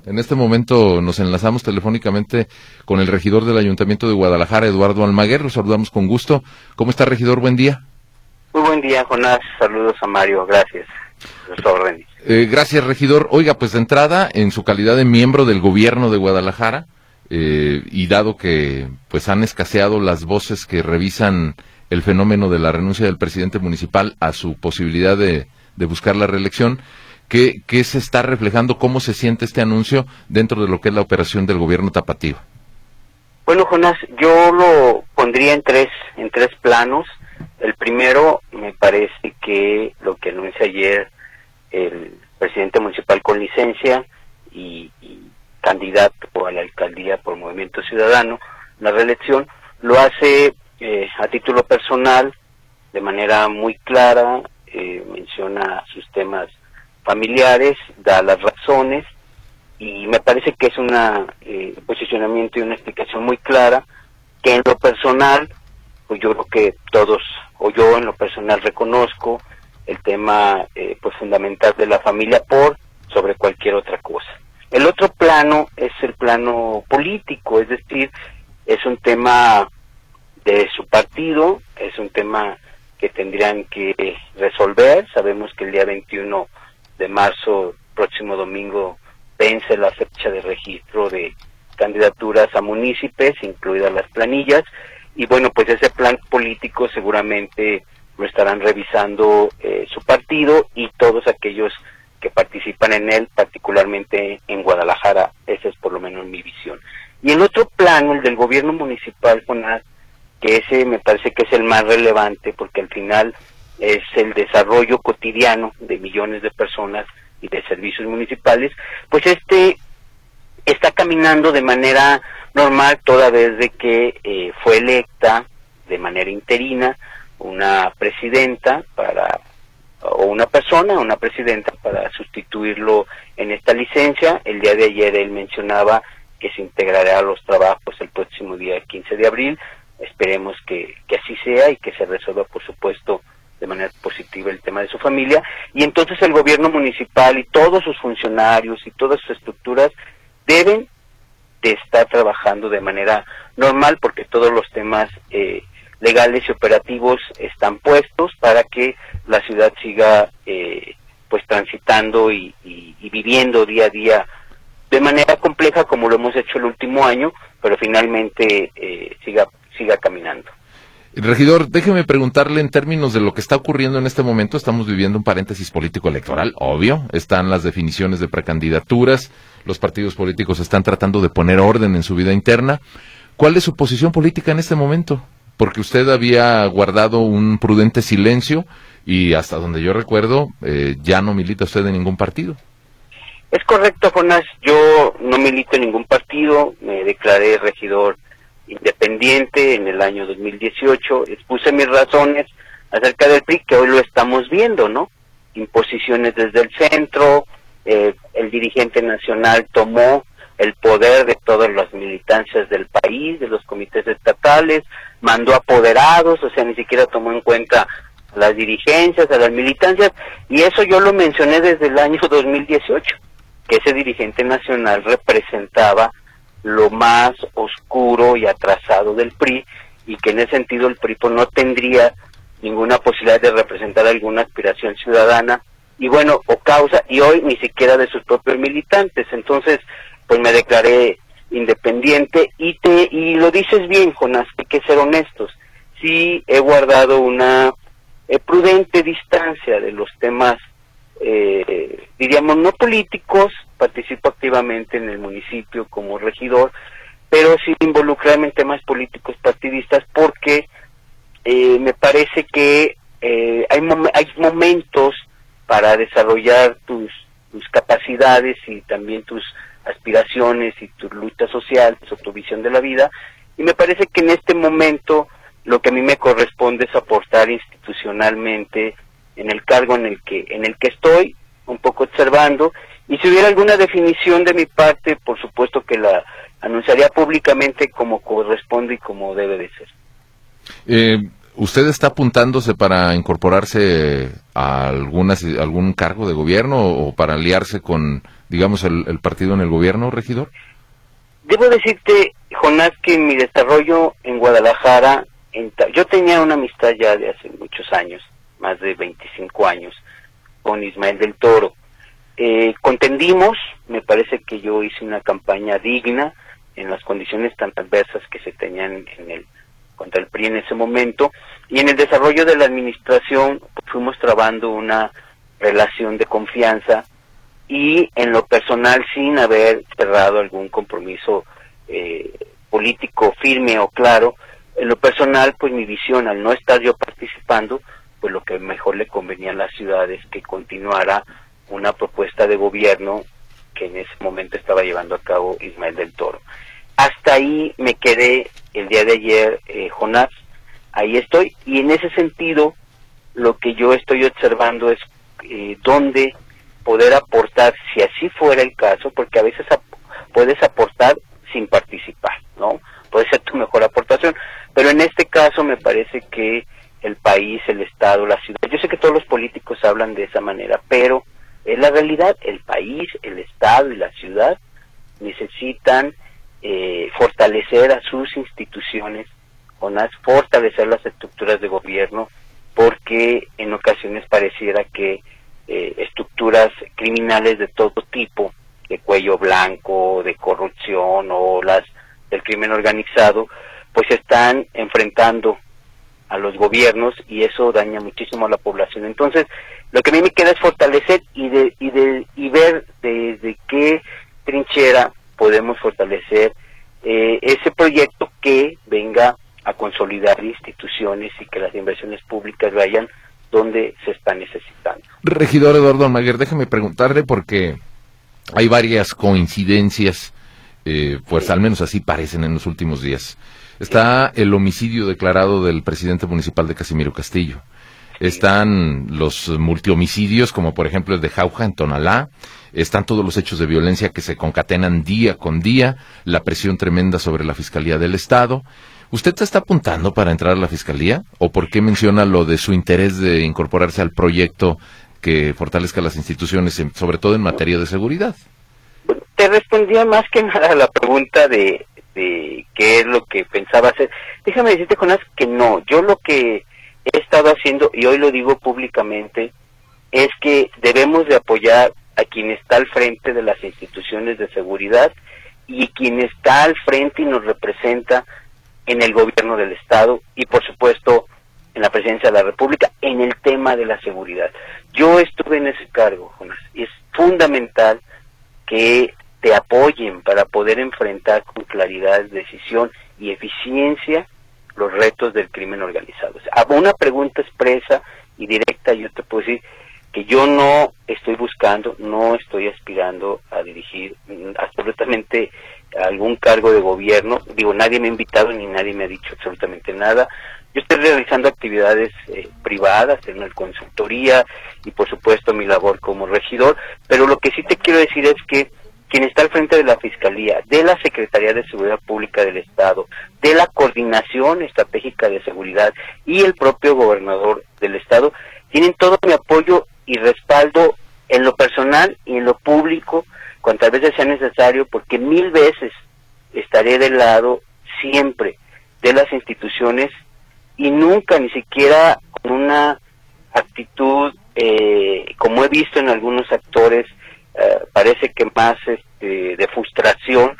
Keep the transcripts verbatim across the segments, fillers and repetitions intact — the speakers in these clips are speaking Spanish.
En este momento nos enlazamos telefónicamente con el regidor del Ayuntamiento de Guadalajara, Eduardo Almaguer. Lo saludamos con gusto. ¿Cómo está, regidor? Buen día. Muy buen día, Jonás. Saludos a Mario. Gracias. Los órdenes. Eh, gracias, regidor. Oiga, pues de entrada, en su calidad de miembro del gobierno de Guadalajara, eh, y dado que pues han escaseado las voces que revisan el fenómeno de la renuncia del presidente municipal a su posibilidad de, de buscar la reelección, ¿qué, ¿qué se está reflejando? ¿Cómo se siente este anuncio dentro de lo que es la operación del gobierno tapatío? Bueno, Jonás, yo lo pondría en tres, en tres planos. El primero, me parece que lo que anuncia ayer el presidente municipal con licencia y, y candidato a la alcaldía por Movimiento Ciudadano, la reelección, lo hace eh, a título personal, de manera muy clara, eh, menciona sus temas familiares, da las razones, y me parece que es un eh, posicionamiento y una explicación muy clara, que en lo personal, pues yo creo que todos, o yo en lo personal reconozco el tema eh, pues fundamental de la familia por sobre cualquier otra cosa. El otro plano es el plano político, es decir, es un tema de su partido, es un tema que tendrían que resolver. Sabemos que el día veintiuno de marzo, próximo domingo, vence la fecha de registro de candidaturas a municipios, incluidas las planillas, y bueno, pues ese plan político seguramente lo estarán revisando eh, su partido y todos aquellos que participan en él, particularmente en Guadalajara. Esa es por lo menos mi visión. Y el otro plano, el del gobierno municipal, Jonás, que ese me parece que es el más relevante, porque al final es el desarrollo cotidiano de millones de personas y de servicios municipales, pues este está caminando de manera normal, toda vez de que eh, fue electa de manera interina una presidenta para o una persona, una presidenta para sustituirlo en esta licencia. El día de ayer él mencionaba que se integrará a los trabajos el próximo día quince de abril. Esperemos que, que así sea y que se resuelva, por supuesto, de manera positiva el tema de su familia. Y entonces el gobierno municipal y todos sus funcionarios y todas sus estructuras deben de estar trabajando de manera normal, porque todos los temas eh, legales y operativos están puestos para que la ciudad siga eh, pues transitando y, y, y viviendo día a día de manera compleja, como lo hemos hecho el último año, pero finalmente eh, siga siga caminando. Regidor, déjeme preguntarle en términos de lo que está ocurriendo en este momento. Estamos viviendo un paréntesis político electoral, obvio. Están las definiciones de precandidaturas, los partidos políticos están tratando de poner orden en su vida interna. ¿Cuál es su posición política en este momento? Porque usted había guardado un prudente silencio y hasta donde yo recuerdo, eh, ya no milita usted en ningún partido. Es correcto, Jonás. Yo no milito en ningún partido, me declaré regidor independiente en el año dos mil dieciocho, expuse mis razones acerca del P R I, que hoy lo estamos viendo, ¿no? Imposiciones desde el centro, eh, el dirigente nacional tomó el poder de todas las militancias del país, de los comités estatales, mandó apoderados, o sea, ni siquiera tomó en cuenta a las dirigencias, a las militancias, y eso yo lo mencioné desde el año dos mil dieciocho, que ese dirigente nacional representaba lo más oscuro y atrasado del P R I, y que en ese sentido el P R I pues, no tendría ninguna posibilidad de representar alguna aspiración ciudadana, y bueno, o causa, y hoy ni siquiera de sus propios militantes. Entonces, pues me declaré independiente, y te y lo dices bien, Jonás, hay que ser honestos. Sí he guardado una eh, prudente distancia de los temas, eh, diríamos, no políticos. Participo activamente en el municipio como regidor, pero sin involucrarme en temas políticos partidistas, porque eh, me parece que eh, hay, mom hay momentos para desarrollar tus, tus capacidades y también tus aspiraciones y tus luchas sociales o tu visión de la vida, y me parece que en este momento lo que a mí me corresponde es aportar institucionalmente en el cargo en el que en el que estoy, un poco observando, y si hubiera alguna definición de mi parte, por supuesto que la anunciaría públicamente como corresponde y como debe de ser. Eh, ¿Usted está apuntándose para incorporarse a algunas, algún cargo de gobierno o para aliarse con digamos, el, el partido en el gobierno, regidor? Debo decirte, Jonás, que en mi desarrollo en Guadalajara, en ta- yo tenía una amistad ya de hace muchos años, más de veinticinco años, con Ismael del Toro. Eh, contendimos, me parece que yo hice una campaña digna en las condiciones tan adversas que se tenían en el contra el P R I en ese momento, y en el desarrollo de la administración fuimos trabando una relación de confianza, y en lo personal, sin haber cerrado algún compromiso eh, político firme o claro, en lo personal, pues mi visión, al no estar yo participando, pues lo que mejor le convenía a la ciudad es que continuara una propuesta de gobierno que en ese momento estaba llevando a cabo Ismael del Toro. Hasta ahí me quedé el día de ayer, eh, Jonás, ahí estoy, y en ese sentido, lo que yo estoy observando es eh, dónde poder aportar, si así fuera el caso, porque a veces ap puedes aportar sin participar, ¿no? Puede ser tu mejor aportación, pero en este caso me parece que el país, el Estado, la ciudad, yo sé que todos los políticos hablan de esa manera, pero es la realidad, el país, el Estado y la ciudad necesitan eh, fortalecer a sus instituciones, o más, fortalecer las estructuras de gobierno, porque en ocasiones pareciera que eh, estructuras criminales de todo tipo, de cuello blanco, de corrupción o las del crimen organizado, pues están enfrentando a los gobiernos y eso daña muchísimo a la población. Entonces, lo que a mí me queda es fortalecer y de y de y ver desde qué trinchera podemos fortalecer eh, ese proyecto que venga a consolidar instituciones y que las inversiones públicas vayan donde se está necesitando. Regidor Eduardo Almaguer, déjeme preguntarle porque hay varias coincidencias, eh, pues sí, al menos así parecen en los últimos días. Está el homicidio declarado del presidente municipal de Casimiro Castillo. Están los multihomicidios, como por ejemplo el de Jauja en Tonalá. Están todos los hechos de violencia que se concatenan día con día, la presión tremenda sobre la Fiscalía del Estado. ¿Usted se está apuntando para entrar a la Fiscalía? ¿O por qué menciona lo de su interés de incorporarse al proyecto que fortalezca las instituciones, sobre todo en materia de seguridad? Te respondía más que nada a la pregunta de, de qué es lo que pensaba hacer. Déjame decirte, Jonás, que no. Yo lo que he estado haciendo, y hoy lo digo públicamente, es que debemos de apoyar a quien está al frente de las instituciones de seguridad y quien está al frente y nos representa en el gobierno del Estado y, por supuesto, en la presidencia de la República, en el tema de la seguridad. Yo estuve en ese cargo, Jonás, y es fundamental que te apoyen para poder enfrentar con claridad, decisión y eficiencia los retos del crimen organizado. O sea, una pregunta expresa y directa, yo te puedo decir que yo no estoy buscando, no estoy aspirando a dirigir absolutamente algún cargo de gobierno. Digo, nadie me ha invitado ni nadie me ha dicho absolutamente nada. Yo estoy realizando actividades eh, privadas, en una consultoría y por supuesto mi labor como regidor, pero lo que sí te quiero decir es que quien está al frente de la Fiscalía, de la Secretaría de Seguridad Pública del Estado, de la Coordinación Estratégica de Seguridad y el propio gobernador del Estado, tienen todo mi apoyo y respaldo en lo personal y en lo público, cuantas veces sea necesario, porque mil veces estaré del lado siempre de las instituciones y nunca, ni siquiera con una actitud, eh, como he visto en algunos actores, eh, parece que más este, de frustración,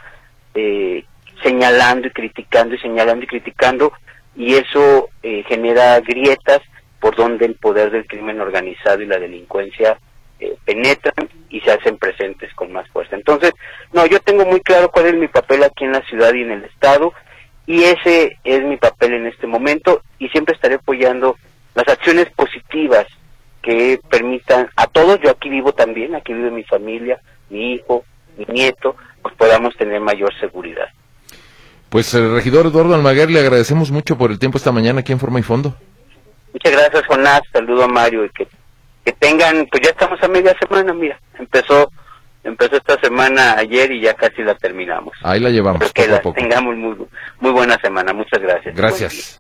eh, señalando y criticando y señalando y criticando, y eso eh, genera grietas por donde el poder del crimen organizado y la delincuencia eh, penetran y se hacen presentes con más fuerza. Entonces, no, yo tengo muy claro cuál es mi papel aquí en la ciudad y en el Estado, y ese es mi papel en este momento, y siempre estaré apoyando las acciones positivas que permitan a todos, yo aquí vivo también, aquí vive mi familia, mi hijo, mi nieto, pues podamos tener mayor seguridad. Pues, el regidor Eduardo Almaguer, le agradecemos mucho por el tiempo esta mañana aquí en Forma y Fondo. Muchas gracias, Jonás, saludo a Mario, y que, que tengan, pues ya estamos a media semana, mira, empezó empezó esta semana ayer y ya casi la terminamos. Ahí la llevamos, Espero que poco a la poco. tengamos muy, muy buena semana, muchas gracias. Gracias.